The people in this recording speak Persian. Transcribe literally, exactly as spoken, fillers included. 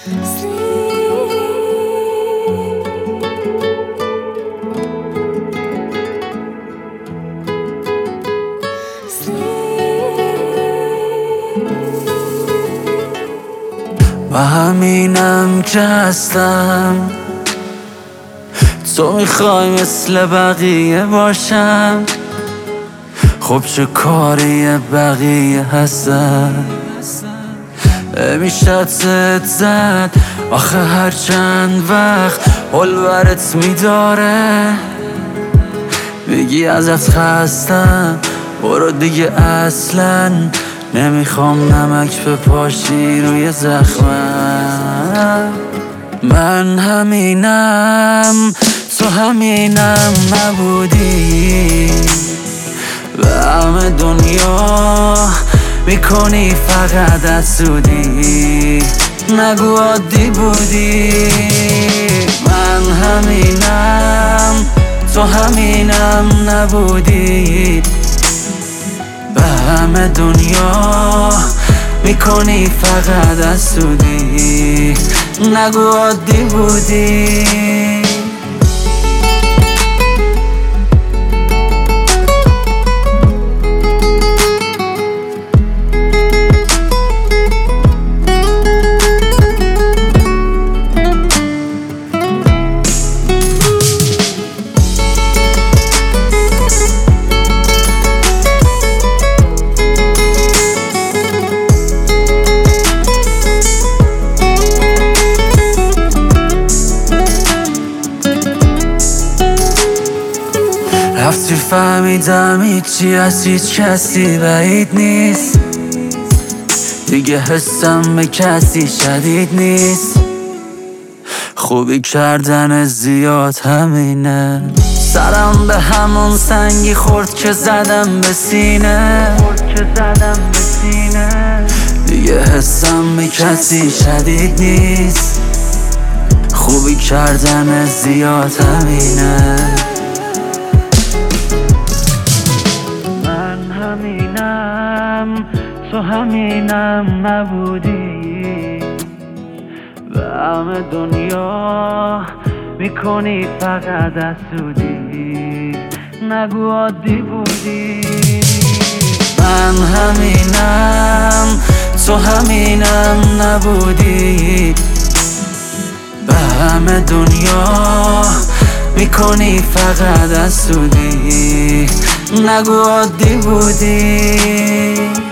و همینم که هستم، تو میخوای مثل بقیه باشم، خب چه کاری بقیه هستن؟ میشه زد زد آخه هر چند وقت حلورت میداره، بگی ازت خستم برو دیگه، اصلا نمیخوام نمک بپاشی روی زخمم. من همینم، تو همینم نبودی، به همه دنیا میکنی فقط حسودی، نگو عادی بودی. من همینم، تو همینم نبودی، به همه دنیا میکنی فقط حسودی، نگو عادی بودی. رفتی فهمیدم هیچی از هیچ کسی بعید نیست، دیگه حسم به کسی شدید نیست، خوبی کردن زیاد همینه، سرم به همون سنگی خورد که زدم به سینه، دیگه حسم به کسی شدید نیست، خوبی کردن زیاد همینه. همینم، تو همینم نبودی، به همه دنیا میکنی فقط حسودی، نگو عادی بودی. من همینم، تو همینم نبودی، به همه دنیا میکنی فقط حسودی، نگو عادی بودی.